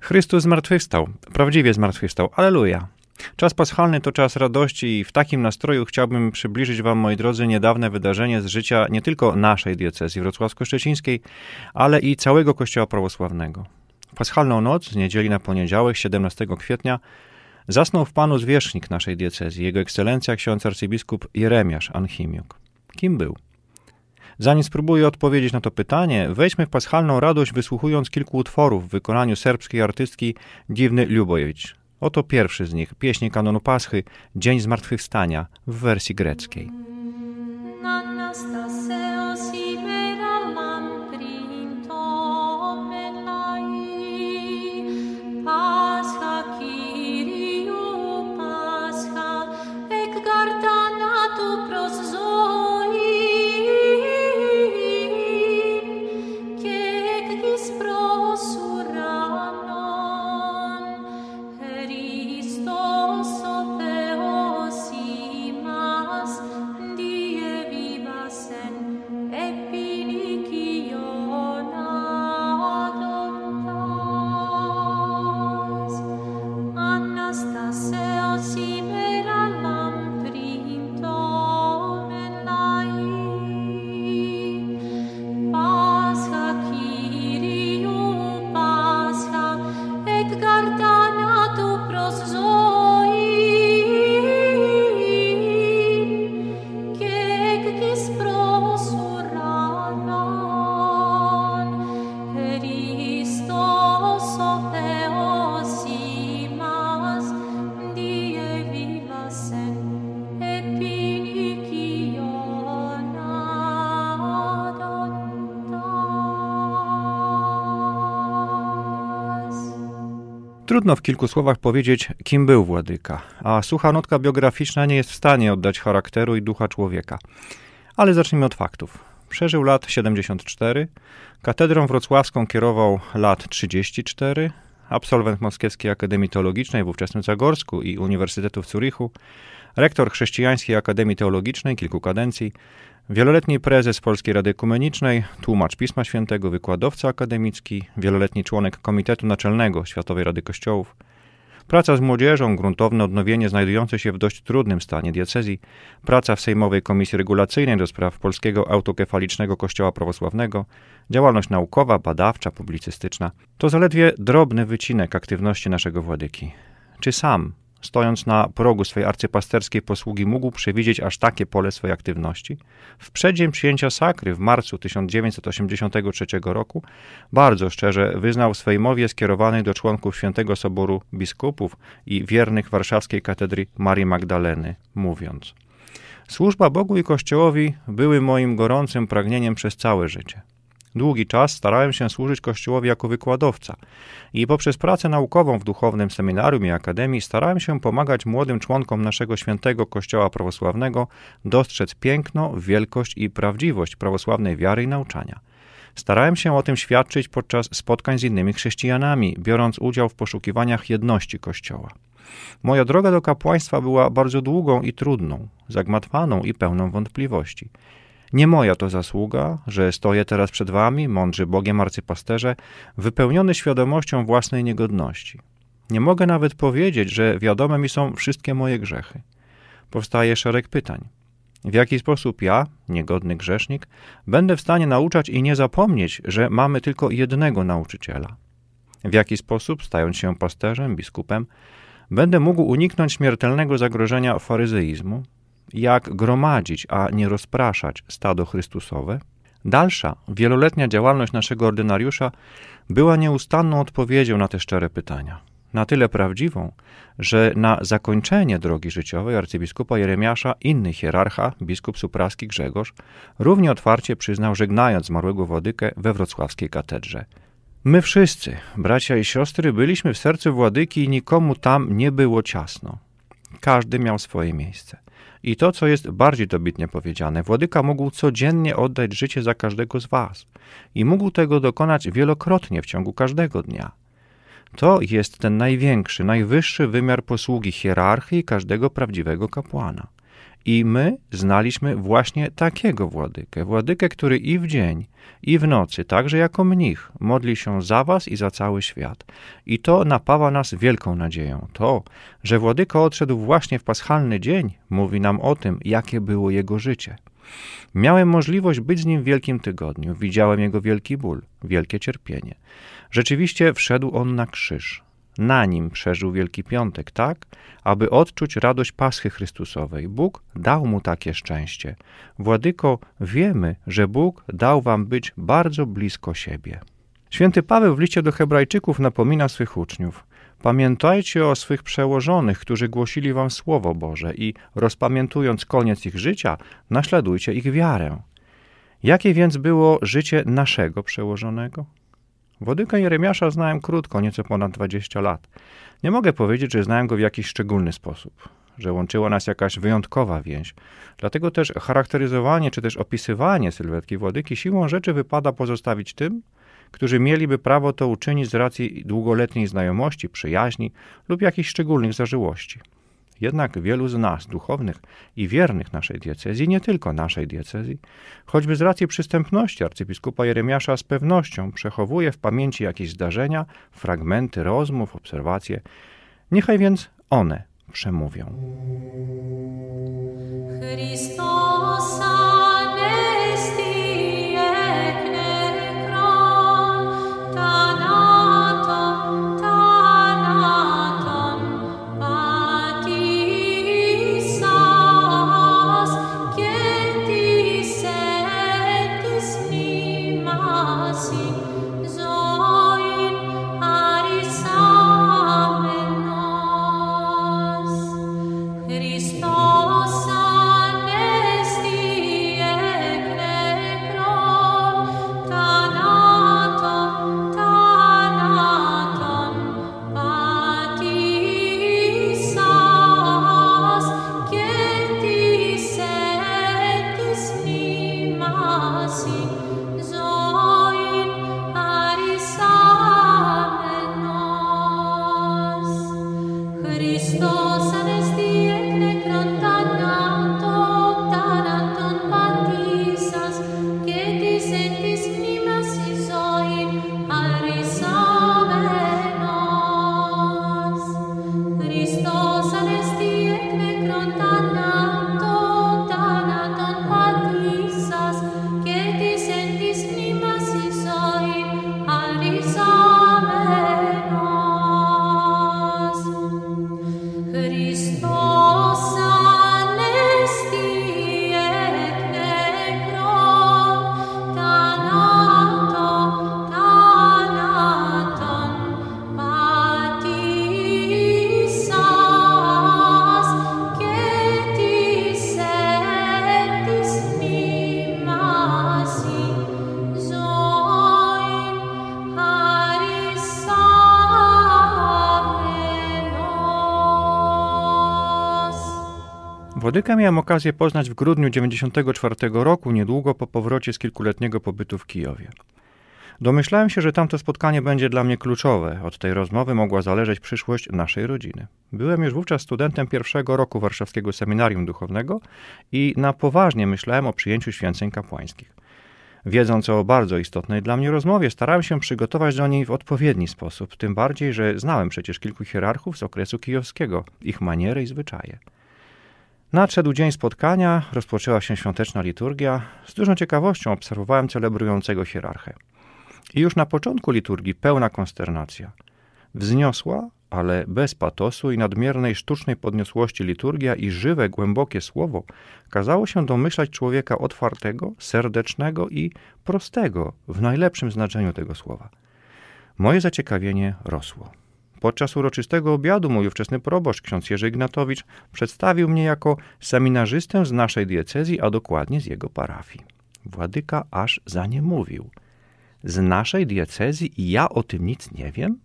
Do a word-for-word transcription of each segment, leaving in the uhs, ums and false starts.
Chrystus zmartwychwstał, prawdziwie zmartwychwstał, alleluja. Czas paschalny to czas radości i w takim nastroju chciałbym przybliżyć wam, moi drodzy, niedawne wydarzenie z życia nie tylko naszej diecezji wrocławsko-szczecińskiej, ale i całego Kościoła prawosławnego. W paschalną noc, z niedzieli na poniedziałek, siedemnastego kwietnia, zasnął w Panu zwierzchnik naszej diecezji, jego ekscelencja ksiądz arcybiskup Jeremiasz Anchimiuk. Kim był? Zanim spróbuję odpowiedzieć na to pytanie, wejdźmy w paschalną radość, wysłuchując kilku utworów w wykonaniu serbskiej artystki Divny Ljubojevich. Oto pierwszy z nich, pieśni kanonu Paschy, Dzień Zmartwychwstania w wersji greckiej. Trudno w kilku słowach powiedzieć, kim był Władyka, a sucha notka biograficzna nie jest w stanie oddać charakteru i ducha człowieka. Ale zacznijmy od faktów. Przeżył lat siedemdziesiąt cztery, katedrą wrocławską kierował lat trzydzieści cztery, absolwent Moskiewskiej Akademii Teologicznej w ówczesnym Zagorsku i Uniwersytetu w Zurychu, rektor Chrześcijańskiej Akademii Teologicznej kilku kadencji, wieloletni prezes Polskiej Rady Ekumenicznej, tłumacz Pisma Świętego, wykładowca akademicki, wieloletni członek Komitetu Naczelnego Światowej Rady Kościołów, praca z młodzieżą, gruntowne odnowienie znajdujące się w dość trudnym stanie diecezji, praca w Sejmowej Komisji Regulacyjnej do spraw Polskiego Autokefalicznego Kościoła Prawosławnego, działalność naukowa, badawcza, publicystyczna. To zaledwie drobny wycinek aktywności naszego Władyki. Czy sam, stojąc na progu swej arcypasterskiej posługi, mógł przewidzieć aż takie pole swojej aktywności? W przeddzień przyjęcia sakry w marcu tysiąc dziewięćset osiemdziesiątego trzeciego roku bardzo szczerze wyznał w swej mowie skierowanej do członków Świętego Soboru Biskupów i wiernych warszawskiej katedry Marii Magdaleny, mówiąc: służba Bogu i Kościołowi były moim gorącym pragnieniem przez całe życie. Długi czas starałem się służyć Kościołowi jako wykładowca i poprzez pracę naukową w duchownym seminarium i akademii starałem się pomagać młodym członkom naszego świętego Kościoła prawosławnego dostrzec piękno, wielkość i prawdziwość prawosławnej wiary i nauczania. Starałem się o tym świadczyć podczas spotkań z innymi chrześcijanami, biorąc udział w poszukiwaniach jedności Kościoła. Moja droga do kapłaństwa była bardzo długą i trudną, zagmatwaną i pełną wątpliwości. Nie moja to zasługa, że stoję teraz przed wami, mądrzy Bogiem arcypasterze, wypełniony świadomością własnej niegodności. Nie mogę nawet powiedzieć, że wiadome mi są wszystkie moje grzechy. Powstaje szereg pytań. W jaki sposób ja, niegodny grzesznik, będę w stanie nauczać i nie zapomnieć, że mamy tylko jednego nauczyciela? W jaki sposób, stając się pasterzem, biskupem, będę mógł uniknąć śmiertelnego zagrożenia faryzeizmu? Jak gromadzić, a nie rozpraszać stado Chrystusowe? Dalsza, wieloletnia działalność naszego ordynariusza była nieustanną odpowiedzią na te szczere pytania. Na tyle prawdziwą, że na zakończenie drogi życiowej arcybiskupa Jeremiasza inny hierarcha, biskup supraski Grzegorz, równie otwarcie przyznał, żegnając zmarłego Władykę we wrocławskiej katedrze: my wszyscy, bracia i siostry, byliśmy w sercu Władyki i nikomu tam nie było ciasno. Każdy miał swoje miejsce. I to, co jest bardziej dobitnie powiedziane, Władyka mógł codziennie oddać życie za każdego z was i mógł tego dokonać wielokrotnie w ciągu każdego dnia. To jest ten największy, najwyższy wymiar posługi hierarchii każdego prawdziwego kapłana. I my znaliśmy właśnie takiego władykę, władykę, który i w dzień, i w nocy, także jako mnich, modli się za was i za cały świat. I to napawa nas wielką nadzieją. To, że władyka odszedł właśnie w paschalny dzień, mówi nam o tym, jakie było jego życie. Miałem możliwość być z nim w Wielkim Tygodniu, widziałem jego wielki ból, wielkie cierpienie. Rzeczywiście wszedł on na krzyż. Na nim przeżył Wielki Piątek, tak, aby odczuć radość Paschy Chrystusowej. Bóg dał mu takie szczęście. Władyko, wiemy, że Bóg dał wam być bardzo blisko siebie. Święty Paweł w liście do Hebrajczyków napomina swych uczniów: pamiętajcie o swych przełożonych, którzy głosili wam Słowo Boże i rozpamiętując koniec ich życia, naśladujcie ich wiarę. Jakie więc było życie naszego przełożonego? Władykę Jeremiasza znałem krótko, nieco ponad dwadzieścia lat. Nie mogę powiedzieć, że znałem go w jakiś szczególny sposób, że łączyła nas jakaś wyjątkowa więź. Dlatego też charakteryzowanie czy też opisywanie sylwetki Władyki siłą rzeczy wypada pozostawić tym, którzy mieliby prawo to uczynić z racji długoletniej znajomości, przyjaźni lub jakichś szczególnych zażyłości. Jednak wielu z nas, duchownych i wiernych naszej diecezji, nie tylko naszej diecezji, choćby z racji przystępności arcybiskupa Jeremiasza z pewnością przechowuje w pamięci jakieś zdarzenia, fragmenty rozmów, obserwacje. Niechaj więc one przemówią. Chrystusa Władykę miałem okazję poznać w grudniu dziewięćdziesiątego czwartego roku, niedługo po powrocie z kilkuletniego pobytu w Kijowie. Domyślałem się, że tamto spotkanie będzie dla mnie kluczowe. Od tej rozmowy mogła zależeć przyszłość naszej rodziny. Byłem już wówczas studentem pierwszego roku Warszawskiego Seminarium Duchownego i na poważnie myślałem o przyjęciu święceń kapłańskich. Wiedząc o bardzo istotnej dla mnie rozmowie, starałem się przygotować do niej w odpowiedni sposób, tym bardziej, że znałem przecież kilku hierarchów z okresu kijowskiego, ich maniery i zwyczaje. Nadszedł dzień spotkania, rozpoczęła się świąteczna liturgia. Z dużą ciekawością obserwowałem celebrującego hierarchę. I już na początku liturgii pełna konsternacja. Wzniosła, ale bez patosu i nadmiernej sztucznej podniosłości liturgia i żywe, głębokie słowo kazało się domyślać człowieka otwartego, serdecznego i prostego w najlepszym znaczeniu tego słowa. Moje zaciekawienie rosło. Podczas uroczystego obiadu mój ówczesny proboszcz, ksiądz Jerzy Ignatowicz, przedstawił mnie jako seminarzystę z naszej diecezji, a dokładnie z jego parafii. Władyka aż zaniemówił. Z naszej diecezji i ja o tym nic nie wiem?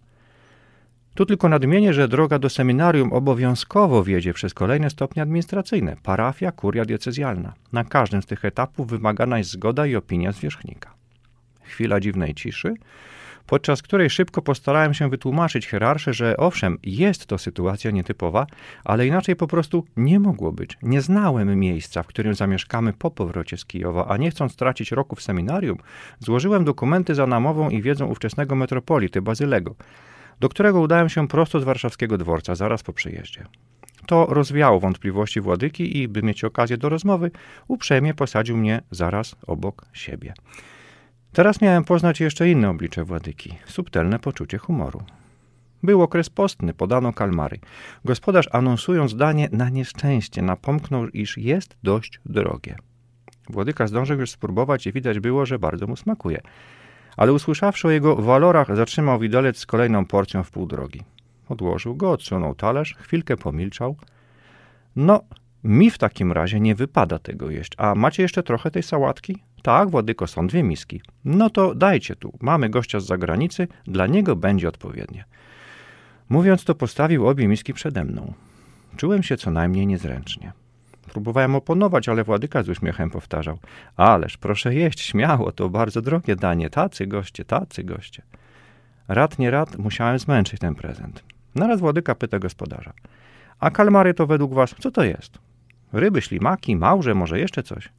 Tu tylko nadmienię, że droga do seminarium obowiązkowo wiedzie przez kolejne stopnie administracyjne. Parafia, kuria diecezjalna. Na każdym z tych etapów wymagana jest zgoda i opinia zwierzchnika. Chwila dziwnej ciszy, podczas której szybko postarałem się wytłumaczyć hierarsze, że owszem, jest to sytuacja nietypowa, ale inaczej po prostu nie mogło być. Nie znałem miejsca, w którym zamieszkamy po powrocie z Kijowa, a nie chcąc tracić roku w seminarium, złożyłem dokumenty za namową i wiedzą ówczesnego metropolity Bazylego, do którego udałem się prosto z warszawskiego dworca, zaraz po przyjeździe. To rozwiało wątpliwości władyki i, by mieć okazję do rozmowy, uprzejmie posadził mnie zaraz obok siebie. Teraz miałem poznać jeszcze inne oblicze władyki, subtelne poczucie humoru. Był okres postny, podano kalmary. Gospodarz, anonsując danie na nieszczęście, napomknął, iż jest dość drogie. Władyka zdążył już spróbować i widać było, że bardzo mu smakuje. Ale usłyszawszy o jego walorach, zatrzymał widelec z kolejną porcją w pół drogi. Odłożył go, odsunął talerz, chwilkę pomilczał. No, mi w takim razie nie wypada tego jeść. A macie jeszcze trochę tej sałatki? Tak, władyko, są dwie miski. No to dajcie tu, mamy gościa z zagranicy, dla niego będzie odpowiednie. Mówiąc to, postawił obie miski przede mną. Czułem się co najmniej niezręcznie. Próbowałem oponować, ale władyka z uśmiechem powtarzał. Ależ proszę jeść śmiało, to bardzo drogie danie, tacy goście, tacy goście. Rad nie rad, musiałem zmęczyć ten prezent. Naraz władyka pyta gospodarza. A kalmary to według was, co to jest? Ryby, ślimaki, małże, może jeszcze coś?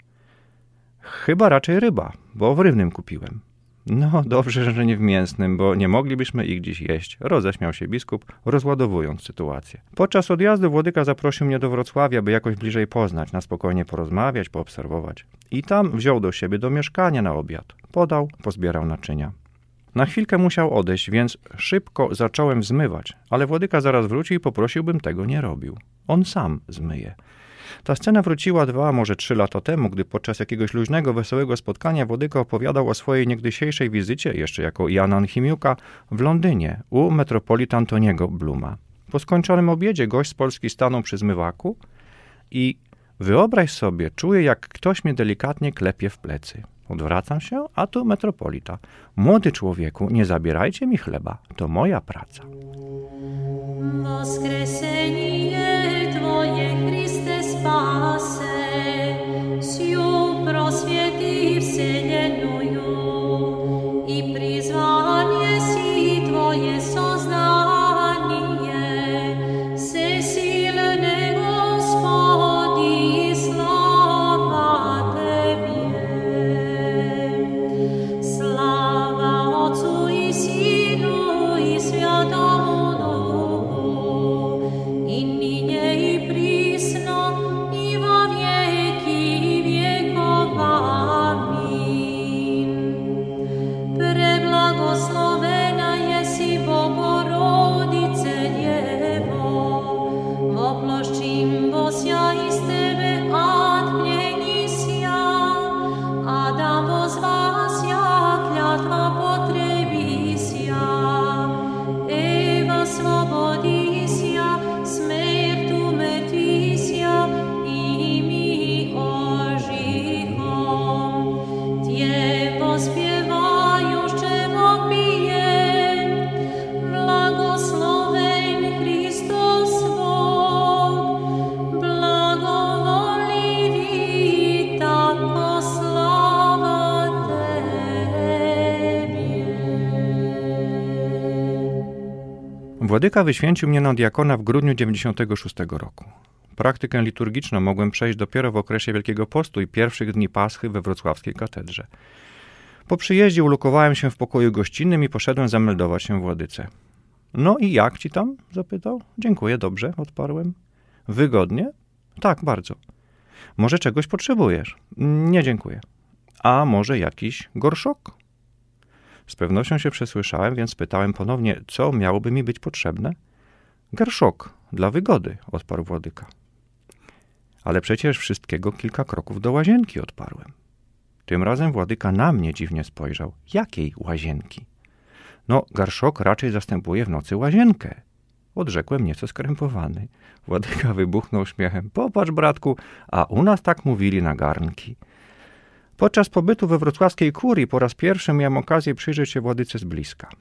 Chyba raczej ryba, bo w rybnym kupiłem. No, dobrze, że nie w mięsnym, bo nie moglibyśmy ich dziś jeść, roześmiał się biskup, rozładowując sytuację. Podczas odjazdu władyka zaprosił mnie do Wrocławia, by jakoś bliżej poznać, na spokojnie porozmawiać, poobserwować. I tam wziął do siebie do mieszkania na obiad. Podał, pozbierał naczynia. Na chwilkę musiał odejść, więc szybko zacząłem zmywać, ale władyka zaraz wrócił i poprosił, bym tego nie robił. On sam zmyje. Ta scena wróciła dwa, może trzy lata temu, gdy podczas jakiegoś luźnego, wesołego spotkania władyka opowiadał o swojej niegdysiejszej wizycie, jeszcze jako Jan Anchimiuka, w Londynie u metropolita Antoniego Bluma. Po skończonym obiedzie gość z Polski stanął przy zmywaku i wyobraź sobie, czuję, jak ktoś mnie delikatnie klepie w plecy. Odwracam się, a tu metropolita. Młody człowieku, nie zabierajcie mi chleba, to moja praca. Воскресение Твое, Христе, спасе, сию просвети вселенную, и призвание си Твое сознание, всесильный Господи, слава Тебе. Слава Отцу и Сыну и Святому Władyka wyświęcił mnie na diakona w grudniu dziewięćdziesiątego szóstego roku. Praktykę liturgiczną mogłem przejść dopiero w okresie Wielkiego Postu i pierwszych dni Paschy we wrocławskiej katedrze. Po przyjeździe ulokowałem się w pokoju gościnnym i poszedłem zameldować się władyce. No i jak ci tam? Zapytał. Dziękuję, dobrze, odparłem. Wygodnie? Tak, bardzo. Może czegoś potrzebujesz? Nie, dziękuję. A może jakiś gorszok? Z pewnością się przesłyszałem, więc pytałem ponownie, co miałoby mi być potrzebne? Garszok, dla wygody, odparł władyka. Ale przecież wszystkiego kilka kroków do łazienki, odparłem. Tym razem władyka na mnie dziwnie spojrzał. Jakiej łazienki? No, garszok raczej zastępuje w nocy łazienkę. Odrzekłem nieco skrępowany. Władyka wybuchnął śmiechem. Popatrz, bratku, a u nas tak mówili na garnki. Podczas pobytu we wrocławskiej kurii po raz pierwszy miałem okazję przyjrzeć się władyce z bliska.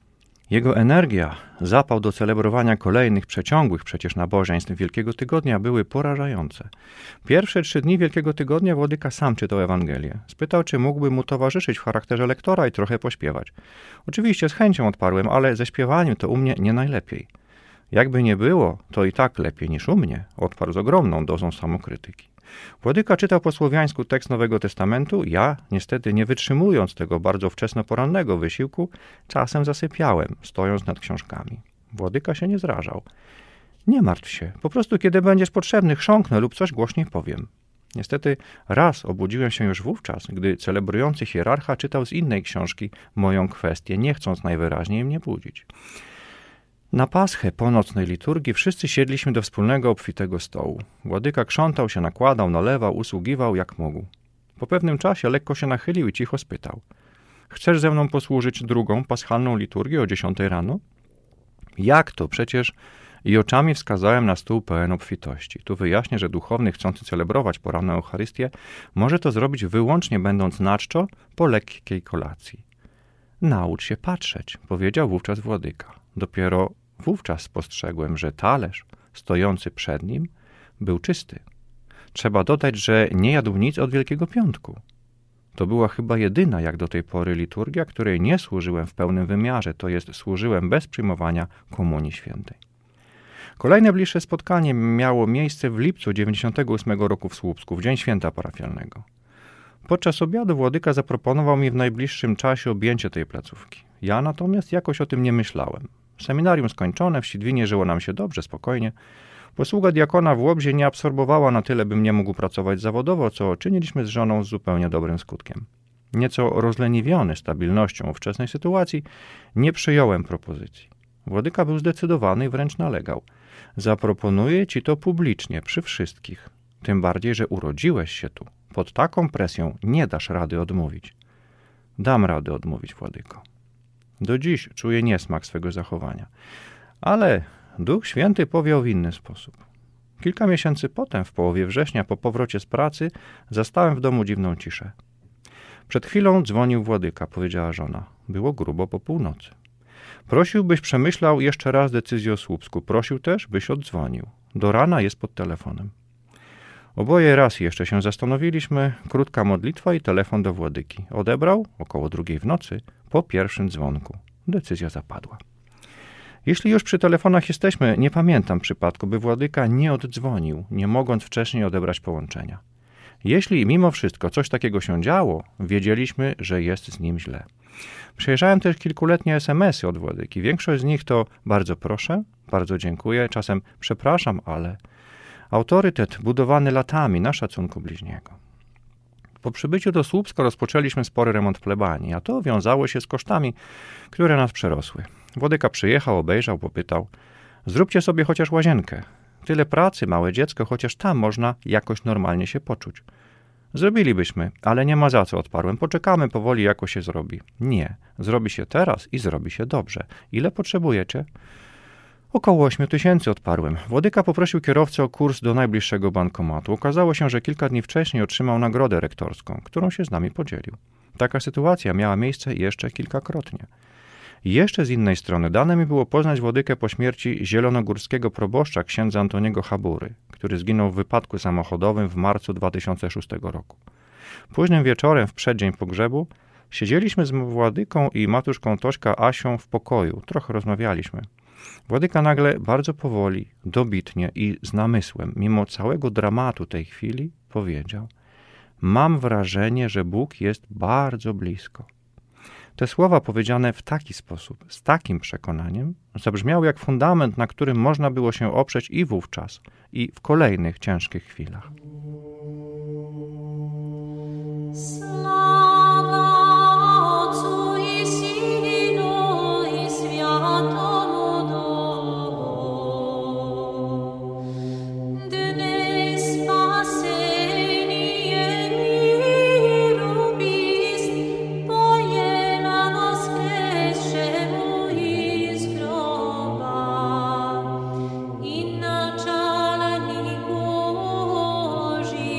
Jego energia, zapał do celebrowania kolejnych przeciągłych przecież nabożeństw Wielkiego Tygodnia były porażające. Pierwsze trzy dni Wielkiego Tygodnia Władyka sam czytał Ewangelię. Spytał, czy mógłby mu towarzyszyć w charakterze lektora i trochę pośpiewać. Oczywiście z chęcią odparłem, ale ze śpiewaniem to u mnie nie najlepiej. Jakby nie było, to i tak lepiej niż u mnie, odparł z ogromną dozą samokrytyki. Władyka czytał po słowiańsku tekst Nowego Testamentu, ja, niestety nie wytrzymując tego bardzo wczesnoporannego wysiłku, czasem zasypiałem, stojąc nad książkami. Władyka się nie zrażał. Nie martw się, po prostu kiedy będziesz potrzebny, chrząknę lub coś głośniej powiem. Niestety raz obudziłem się już wówczas, gdy celebrujący hierarcha czytał z innej książki moją kwestię, nie chcąc najwyraźniej mnie budzić. Na Paschę po nocnej liturgii wszyscy siedliśmy do wspólnego obfitego stołu. Władyka krzątał się, nakładał, nalewał, usługiwał jak mógł. Po pewnym czasie lekko się nachylił i cicho spytał. Chcesz ze mną posłużyć drugą paschalną liturgię o dziesiątej rano? Jak to? Przecież... I oczami wskazałem na stół pełen obfitości. Tu wyjaśnię, że duchowny chcący celebrować poranną Eucharystię może to zrobić wyłącznie będąc na czczo po lekkiej kolacji. Naucz się patrzeć, powiedział wówczas Władyka. Dopiero wówczas spostrzegłem, że talerz stojący przed nim był czysty. Trzeba dodać, że nie jadł nic od Wielkiego Piątku. To była chyba jedyna jak do tej pory liturgia, której nie służyłem w pełnym wymiarze, to jest służyłem bez przyjmowania Komunii Świętej. Kolejne bliższe spotkanie miało miejsce w lipcu dziewięćdziesiątego ósmego roku w Słupsku, w dzień święta parafialnego. Podczas obiadu Władyka zaproponował mi w najbliższym czasie objęcie tej placówki. Ja natomiast jakoś o tym nie myślałem. Seminarium skończone, w Sidwinie żyło nam się dobrze, spokojnie. Posługa diakona w Łobzie nie absorbowała na tyle, bym nie mógł pracować zawodowo, co czyniliśmy z żoną z zupełnie dobrym skutkiem. Nieco rozleniwiony stabilnością ówczesnej sytuacji, nie przyjąłem propozycji. Władyka był zdecydowany i wręcz nalegał. Zaproponuję ci to publicznie, przy wszystkich. Tym bardziej, że urodziłeś się tu. Pod taką presją nie dasz rady odmówić. Dam radę odmówić, Władyko. Do dziś czuję niesmak swego zachowania. Ale Duch Święty powiał w inny sposób. Kilka miesięcy potem, w połowie września, po powrocie z pracy, zastałem w domu dziwną ciszę. Przed chwilą dzwonił Władyka, powiedziała żona. Było grubo po północy. Prosił, byś przemyślał jeszcze raz decyzję o Słupsku. Prosił też, byś oddzwonił. Do rana jest pod telefonem. Oboje raz jeszcze się zastanowiliśmy. Krótka modlitwa i telefon do Władyki. Odebrał około drugiej w nocy po pierwszym dzwonku. Decyzja zapadła. Jeśli już przy telefonach jesteśmy, nie pamiętam przypadku, by Władyka nie oddzwonił, nie mogąc wcześniej odebrać połączenia. Jeśli mimo wszystko coś takiego się działo, wiedzieliśmy, że jest z nim źle. Przejrzałem też kilkuletnie es em esy od Władyki. Większość z nich to bardzo proszę, bardzo dziękuję, czasem przepraszam, ale... Autorytet budowany latami na szacunku bliźniego. Po przybyciu do Słupska rozpoczęliśmy spory remont plebanii, a to wiązało się z kosztami, które nas przerosły. Władyka przyjechał, obejrzał, popytał. Zróbcie sobie chociaż łazienkę. Tyle pracy, małe dziecko, chociaż tam można jakoś normalnie się poczuć. Zrobilibyśmy, ale nie ma za co, odparłem. Poczekamy, powoli jakoś się zrobi. Nie, zrobi się teraz i zrobi się dobrze. Ile potrzebujecie? Około ośmiu tysięcy, odparłem. Władyka poprosił kierowcę o kurs do najbliższego bankomatu. Okazało się, że kilka dni wcześniej otrzymał nagrodę rektorską, którą się z nami podzielił. Taka sytuacja miała miejsce jeszcze kilkakrotnie. Jeszcze z innej strony dane mi było poznać Władykę po śmierci zielonogórskiego proboszcza księdza Antoniego Habury, który zginął w wypadku samochodowym w marcu dwa tysiące szóstego roku. Późnym wieczorem, w przeddzień pogrzebu, siedzieliśmy z Władyką i matuszką Tośka Asią w pokoju. Trochę rozmawialiśmy. Władyka nagle bardzo powoli, dobitnie i z namysłem, mimo całego dramatu tej chwili, powiedział: mam wrażenie, że Bóg jest bardzo blisko. Te słowa powiedziane w taki sposób, z takim przekonaniem, zabrzmiały jak fundament, na którym można było się oprzeć i wówczas, i w kolejnych ciężkich chwilach. Boży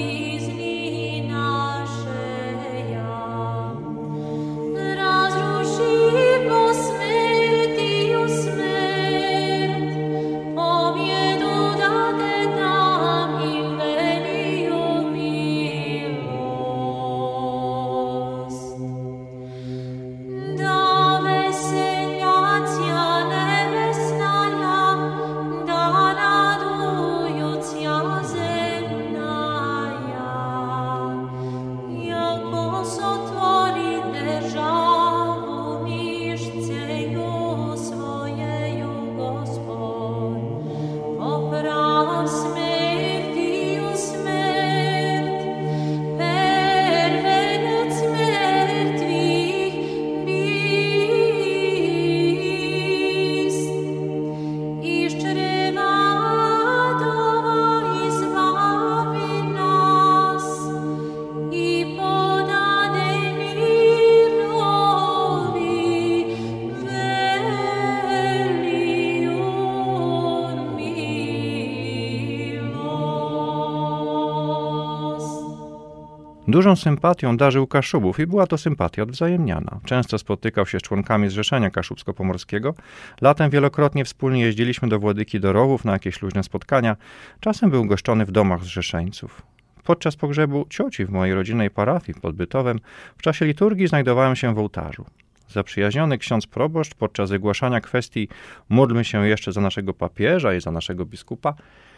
Dużą sympatią darzył Kaszubów i była to sympatia odwzajemniana. Często spotykał się z członkami Zrzeszenia Kaszubsko-Pomorskiego. Latem wielokrotnie wspólnie jeździliśmy do Władyki do Rowów na jakieś luźne spotkania. Czasem był goszczony w domach zrzeszeńców. Podczas pogrzebu cioci w mojej rodzinnej parafii pod Bytowem w czasie liturgii znajdowałem się w ołtarzu. Zaprzyjaźniony ksiądz proboszcz podczas wygłaszania kwestii módlmy się jeszcze za naszego papieża i za naszego biskupa,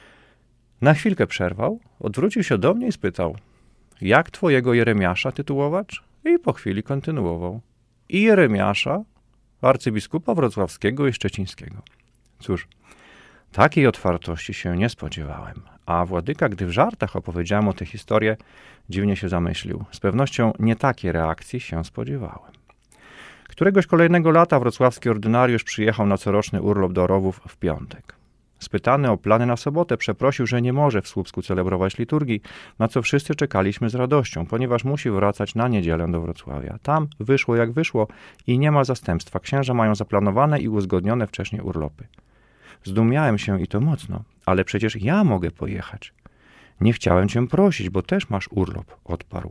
na chwilkę przerwał, odwrócił się do mnie i spytał: jak twojego Jeremiasza tytułować? I po chwili kontynuował: i Jeremiasza, arcybiskupa wrocławskiego i szczecińskiego. Cóż, takiej otwartości się nie spodziewałem, a Władyka, gdy w żartach opowiedziałem o tę historię, dziwnie się zamyślił. Z pewnością nie takiej reakcji się spodziewałem. Któregoś kolejnego lata wrocławski ordynariusz przyjechał na coroczny urlop do Rowów w piątek. Spytany o plany na sobotę, przeprosił, że nie może w Słupsku celebrować liturgii, na co wszyscy czekaliśmy z radością, ponieważ musi wracać na niedzielę do Wrocławia. Tam wyszło jak wyszło i nie ma zastępstwa. Księża mają zaplanowane i uzgodnione wcześniej urlopy. Zdumiałem się i to mocno, ale przecież ja mogę pojechać. Nie chciałem cię prosić, bo też masz urlop, odparł.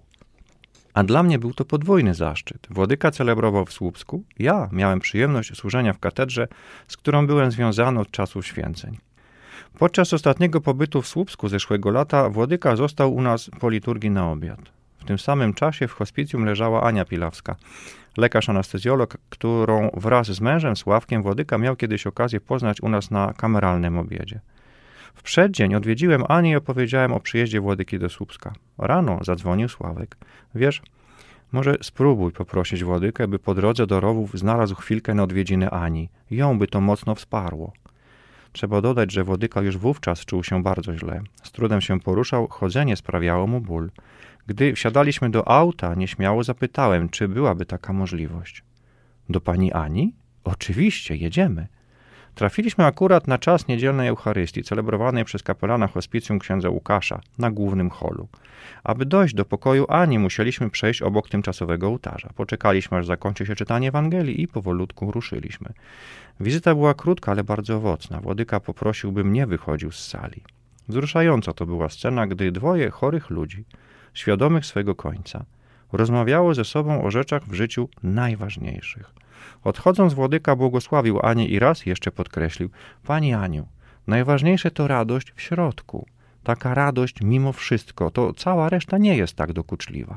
A dla mnie był to podwójny zaszczyt. Władyka celebrował w Słupsku, ja miałem przyjemność służenia w katedrze, z którą byłem związany od czasów święceń. Podczas ostatniego pobytu w Słupsku zeszłego lata Władyka został u nas po liturgii na obiad. W tym samym czasie w hospicjum leżała Ania Pilawska, lekarz anestezjolog, którą wraz z mężem Sławkiem Władyka miał kiedyś okazję poznać u nas na kameralnym obiedzie. W przeddzień odwiedziłem Anię i opowiedziałem o przyjeździe Władyki do Słupska. Rano zadzwonił Sławek. Wiesz, może spróbuj poprosić Władykę, by po drodze do Rowów znalazł chwilkę na odwiedziny Ani. Ją by to mocno wsparło. Trzeba dodać, że Władyka już wówczas czuł się bardzo źle. Z trudem się poruszał, chodzenie sprawiało mu ból. Gdy wsiadaliśmy do auta, nieśmiało zapytałem, czy byłaby taka możliwość. Do pani Ani? Oczywiście, jedziemy. Trafiliśmy akurat na czas niedzielnej Eucharystii, celebrowanej przez kapelana hospicjum księdza Łukasza na głównym holu. Aby dojść do pokoju Ani, musieliśmy przejść obok tymczasowego ołtarza. Poczekaliśmy, aż zakończy się czytanie Ewangelii i powolutku ruszyliśmy. Wizyta była krótka, ale bardzo owocna. Władyka poprosił, bym nie wychodził z sali. Wzruszająca to była scena, gdy dwoje chorych ludzi, świadomych swego końca, rozmawiało ze sobą o rzeczach w życiu najważniejszych. Odchodząc, Władyka błogosławił Anię i raz jeszcze podkreślił: Pani Aniu, najważniejsze to radość w środku. Taka radość mimo wszystko, to cała reszta nie jest tak dokuczliwa.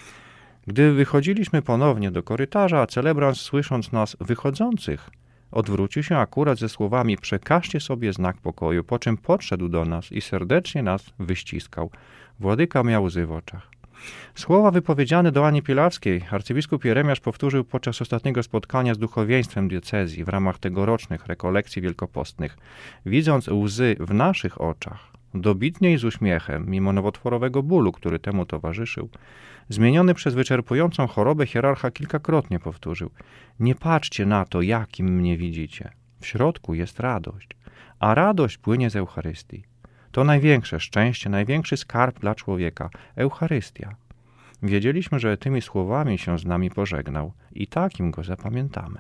Gdy wychodziliśmy ponownie do korytarza, celebrant, słysząc nas wychodzących, odwrócił się akurat ze słowami: przekażcie sobie znak pokoju, po czym podszedł do nas i serdecznie nas wyściskał. Władyka miał łzy w oczach. Słowa wypowiedziane do Ani Pilawskiej arcybiskup Jeremiasz powtórzył podczas ostatniego spotkania z duchowieństwem diecezji w ramach tegorocznych rekolekcji wielkopostnych. Widząc łzy w naszych oczach, dobitnie i z uśmiechem, mimo nowotworowego bólu, który temu towarzyszył, zmieniony przez wyczerpującą chorobę hierarcha kilkakrotnie powtórzył: nie patrzcie na to, jakim mnie widzicie. W środku jest radość, a radość płynie z Eucharystii. To największe szczęście, największy skarb dla człowieka – Eucharystia. Wiedzieliśmy, że tymi słowami się z nami pożegnał i takim go zapamiętamy.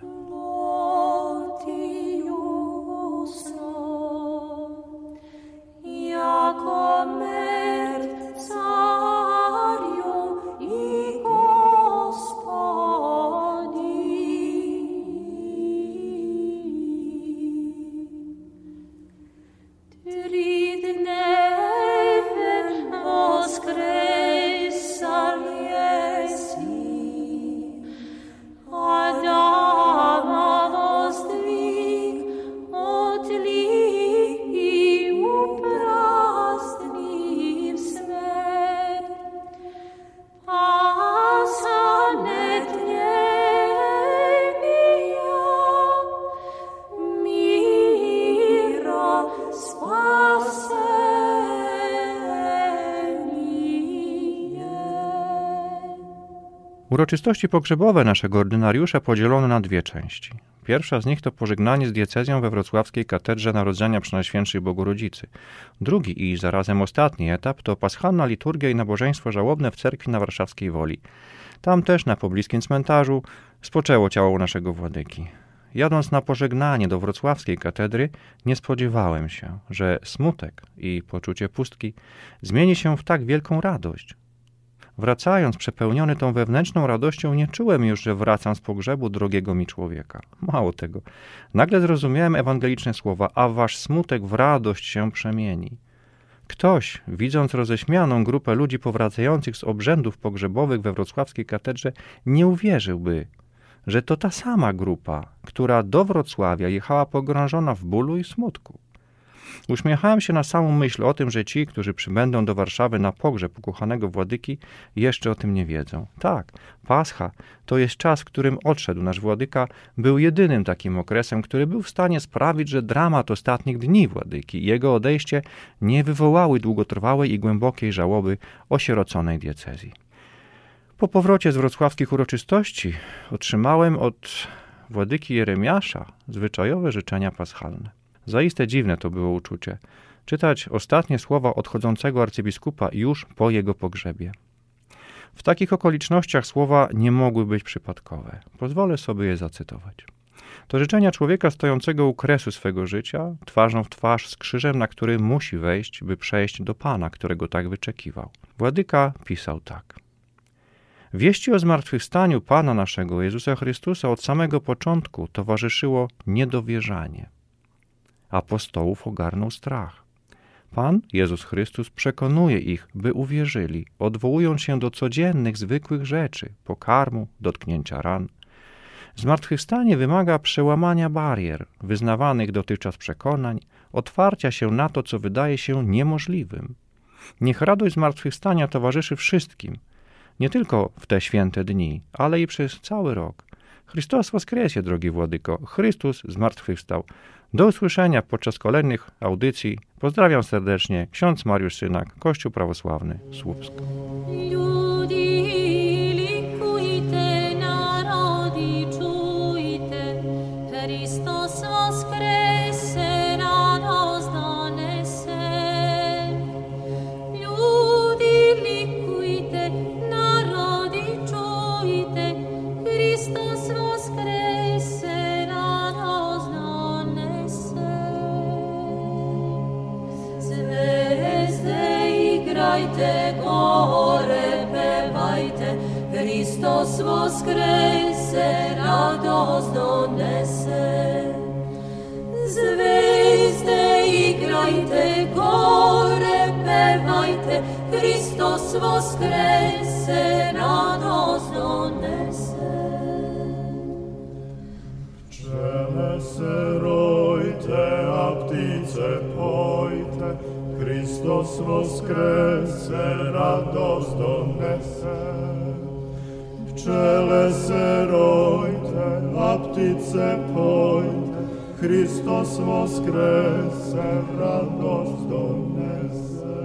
Uroczystości pogrzebowe naszego ordynariusza podzielono na dwie części. Pierwsza z nich to pożegnanie z diecezją we wrocławskiej katedrze Narodzenia Przenajświętszej Bogorodzicy. Drugi i zarazem ostatni etap to paschalna liturgia i nabożeństwo żałobne w cerkwi na Warszawskiej Woli. Tam też na pobliskim cmentarzu spoczęło ciało naszego Władyki. Jadąc na pożegnanie do wrocławskiej katedry, nie spodziewałem się, że smutek i poczucie pustki zmieni się w tak wielką radość. Wracając, przepełniony tą wewnętrzną radością, nie czułem już, że wracam z pogrzebu drogiego mi człowieka. Mało tego. Nagle zrozumiałem ewangeliczne słowa, a wasz smutek w radość się przemieni. Ktoś, widząc roześmianą grupę ludzi powracających z obrzędów pogrzebowych we wrocławskiej katedrze, nie uwierzyłby, że to ta sama grupa, która do Wrocławia jechała pogrążona w bólu i smutku. Uśmiechałem się na samą myśl o tym, że ci, którzy przybędą do Warszawy na pogrzeb ukochanego Władyki, jeszcze o tym nie wiedzą. Tak, Pascha to jest czas, w którym odszedł nasz Władyka, był jedynym takim okresem, który był w stanie sprawić, że dramat ostatnich dni Władyki i jego odejście nie wywołały długotrwałej i głębokiej żałoby osieroconej diecezji. Po powrocie z wrocławskich uroczystości otrzymałem od Władyki Jeremiasza zwyczajowe życzenia paschalne. Zaiste dziwne to było uczucie, czytać ostatnie słowa odchodzącego arcybiskupa już po jego pogrzebie. W takich okolicznościach słowa nie mogły być przypadkowe. Pozwolę sobie je zacytować. To życzenia człowieka stojącego u kresu swego życia, twarzą w twarz z krzyżem, na który musi wejść, by przejść do Pana, którego tak wyczekiwał. Władyka pisał tak. Wieści o zmartwychwstaniu Pana naszego, Jezusa Chrystusa, od samego początku towarzyszyło niedowierzanie. Apostołów ogarnął strach. Pan, Jezus Chrystus, przekonuje ich, by uwierzyli, odwołując się do codziennych, zwykłych rzeczy, pokarmu, dotknięcia ran. Zmartwychwstanie wymaga przełamania barier, wyznawanych dotychczas przekonań, otwarcia się na to, co wydaje się niemożliwym. Niech radość zmartwychwstania towarzyszy wszystkim, nie tylko w te święte dni, ale i przez cały rok. Chrystus woskresie, drogi Władyko, Chrystus zmartwychwstał. Do usłyszenia podczas kolejnych audycji. Pozdrawiam serdecznie, ksiądz Mariusz Synak, Kościół Prawosławny Słupsk. Hristos voskrese, radost donese. Zvezde igrajte, gore pevajte, Hristos voskrese, radost donese. Pčele se rojte, a ptice pojte, Hristos voskrese, radost donese. Pčele se rojte, a ptice pojte, Hristos voskrese, radost donese.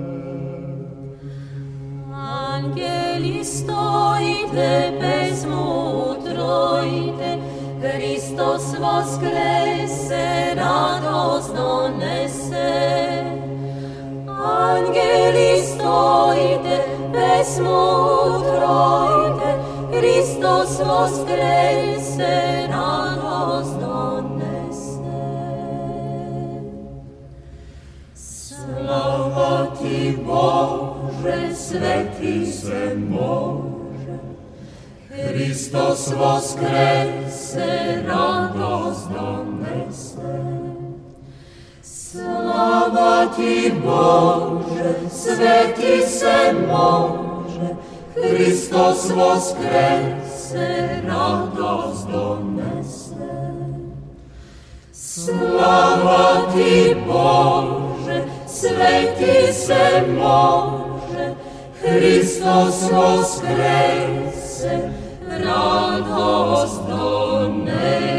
Angeli stojte, pesmu trojte, Hristos voskrese, radost donese. Angeli stojte, pesmu trojte, Hristos voskrese, radost donese. Slava ti Bože, sveti se može, Hristos voskrese, radost donese. Slava ti Bože, sveti se može, Hristos voskrese, radost donese. Slava ti Bože, sveti se može, Hristos voskrese, radost donese.